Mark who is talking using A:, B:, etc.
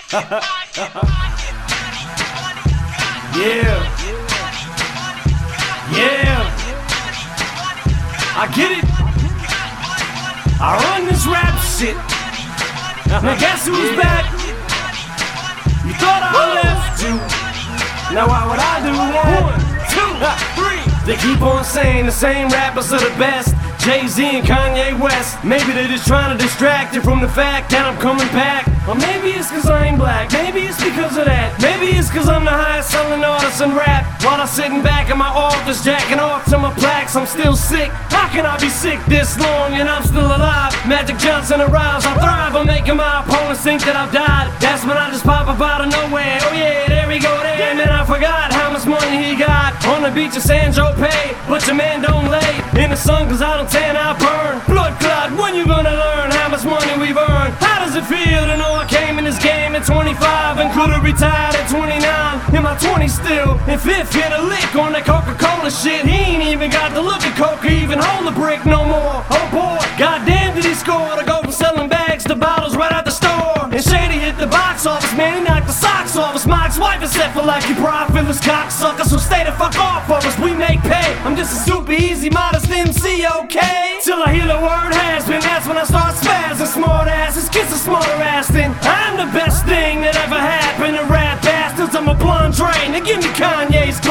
A: Yeah. Yeah. I get it. I run this rap shit. Now guess who's back? You thought I left you. Now why would I do that? 1, 2, 3. They keep on saying the same rappers are the best. Jay-Z and Kanye West. Maybe they're just trying to distract you from the fact that I'm coming back. Or maybe it's cause I ain't black. Maybe it's because of that. Maybe it's cause I'm the highest selling artist in rap. While I'm sitting back in my office jacking off to my plaques, I'm still sick. How can I be sick this long and I'm still alive? Magic Johnson arrives, I thrive on making my opponents think that I've died. That's when I just pop up out of nowhere. Oh yeah, there we go there. And then I forgot how much money he got on the beach of San Tropez. But your man don't lay in the sun cause I don't tan, I burn. Blood clot, when you gonna learn how much money we've earned? How does it feel to know I came in this game at 25 and could've retired at 29? In my 20s still, and Fifth hit a lick on that Coca-Cola shit. He ain't even got the look of Coke, even hold the brick no more. Oh boy, goddamn did he score to go from selling bags to bottles right out the store. And Shady hit the box office, man, he knocked the socks off us. My ex-wife is set for like you profitless cocksucker, so stay the fuck off of us, we make pay. I'm just a super easy, modest MC, okay? Till I hear the word has been, that's when I start spazzing. Smart asses, kiss a smarter ass than I'm the best thing that ever happened to rap bastards. I'm a blonde drain, now give me Kanye's